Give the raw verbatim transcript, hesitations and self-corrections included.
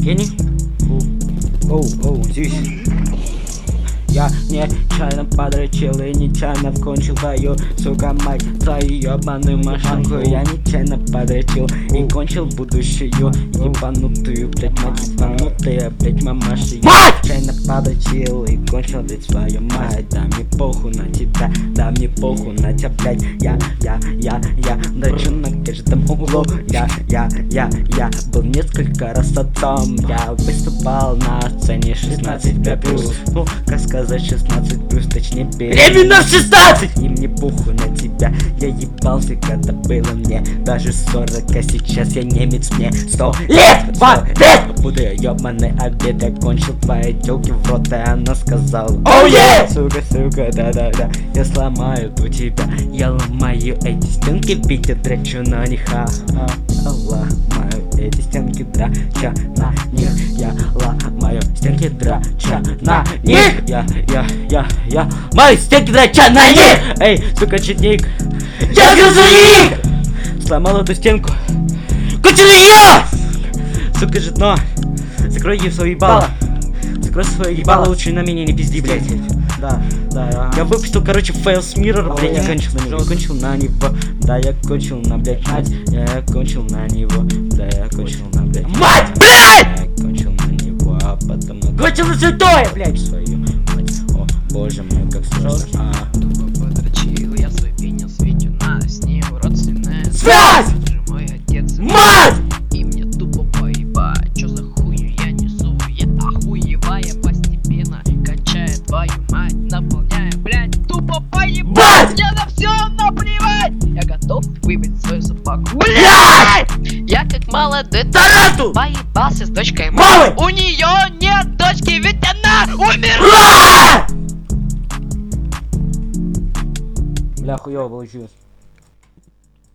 Гений? Оу, оу, здесь. Я нечаянно подрочил и нечаянно вкончил твою, сука, мать, твою ебаную машинку. Я нечаянно подрочил и кончил будущую ебанутую, блять, мать, ебанутая, блять, мамаша. Я нечаянно подрочил и кончил, блять, свою мать. Да мне похуй на тебя, да мне похуй на тебя, блять. Я, я, я, я дрочу на каждом углу. Я, я, я, я был несколько раз отцом. Я выступал на сцене шестнадцать плюс. Ну, как сказать, шестнадцать плюс, точнее беременна в шестнадцать. И мне похуй на тебя, я ебался, когда было мне даже сорок, а сейчас я немец, мне сто лет, сто лет. Буду я ебаный обед, я кончил твоей тёлки в рот, и она сказала: оу, е! Сука, сука, да-да-да, я сломаю у тебя, я ломаю эти стенки, Витя, драчу на них, а, а, а, ломаю эти стенки, драча на них, я ломаю стенки, драча на них, я, я, я, я, мои стенки, драча на них, эй, сука, читник, я газовик! Сломал эту стенку, кончил ее! Сука, житно, закрой ей свое ебало, закрой свое ебало, лучше на меня не пизди, блядь. Да, да, ага. Я выпустил, короче, файл с Mirror, блядь, я кончил на него, кончил на него, да, я кончил на, блядь, мать, я кончил на него, да, я кончил на, блядь, мать, блядь! Я кончил на него, а потом... Кончил на святое, блядь, свою мать, о, боже мой, как страшно, а... Подрочил я свой пенис, ведь у нас с ним родственная связь! Же мой отец, мать! И мне тупо поебать, чё за хую я несу, я охуевая постепенно, качая твою мать, наполняя, блядь, тупо поебать, мне на все наплевать, я готов выбить свою собаку, блядь, я как молодой Тарату! поебался с дочкой мамы, у нее нет дочки, ведь она умерла. Бля, хуёво получилось.